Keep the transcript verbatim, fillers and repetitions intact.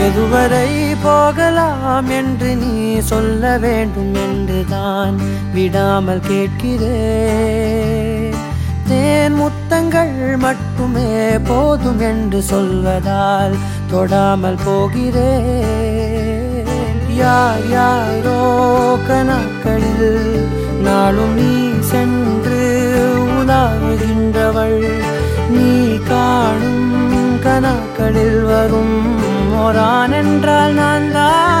எதுவரை போகலாம் என்று நீ சொல்ல வேண்டும் என்றுதான் விடாமல் கேட்கிறேன். தேன் முத்தங்கள் மட்டுமே போதும் என்று சொல்வதால் தொடாமல் போகிறேன். யார் யாரோ கணக்களில் நாளும் நீ சென்று உலாவுகின்றவள். நீ காணும் கணக்களில் வரும் ஓரான் என்றால் நான் தான்.